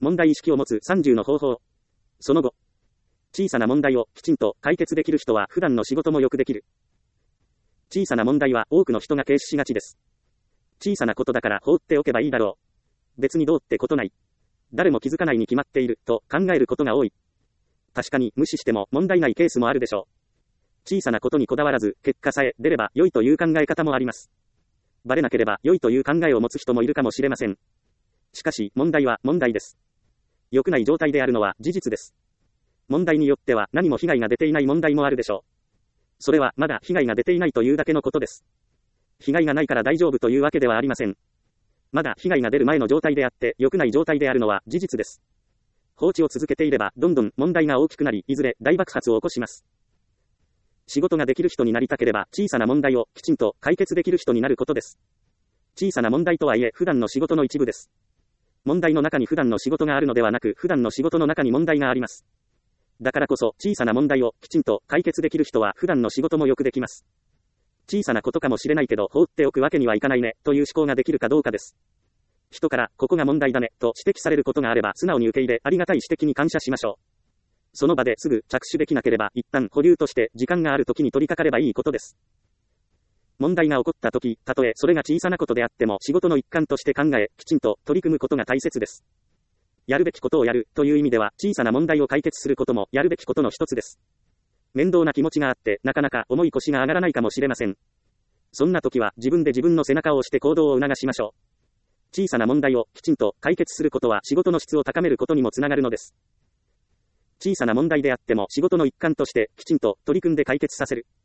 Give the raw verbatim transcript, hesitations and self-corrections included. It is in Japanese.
問題意識を持つさんじゅうの方法。その後、小さな問題をきちんと解決できる人は普段の仕事もよくできる。小さな問題は多くの人が軽視しがちです。小さなことだから放っておけばいいだろう。別にどうってことない。誰も気づかないに決まっていると考えることが多い。確かに無視しても問題ないケースもあるでしょう。小さなことにこだわらず結果さえ出れば良いという考え方もあります。バレなければ良いという考えを持つ人もいるかもしれません。しかし問題は問題です。良くない状態であるのは事実です。問題によっては何も被害が出ていない問題もあるでしょう。それはまだ被害が出ていないというだけのことです。被害がないから大丈夫というわけではありません。まだ被害が出る前の状態であって良くない状態であるのは事実です。放置を続けていればどんどん問題が大きくなり、いずれ大爆発を起こします。仕事ができる人になりたければ小さな問題をきちんと解決できる人になることです。小さな問題とはいえ普段の仕事の一部です。問題の中に普段の仕事があるのではなく、普段の仕事の中に問題があります。だからこそ小さな問題をきちんと解決できる人は普段の仕事もよくできます。小さなことかもしれないけど放っておくわけにはいかないねという思考ができるかどうかです。人からここが問題だねと指摘されることがあれば素直に受け入れ、ありがたい指摘に感謝しましょう。その場ですぐ着手できなければ一旦保留として時間がある時に取り掛かればいいことです。問題が起こった時、たとえそれが小さなことであっても仕事の一環として考え、きちんと取り組むことが大切です。やるべきことをやるという意味では小さな問題を解決することもやるべきことの一つです。面倒な気持ちがあってなかなか重い腰が上がらないかもしれません。そんな時は自分で自分の背中を押して行動を促しましょう。小さな問題をきちんと解決することは仕事の質を高めることにもつながるのです。小さな問題であっても仕事の一環としてきちんと取り組んで解決させる。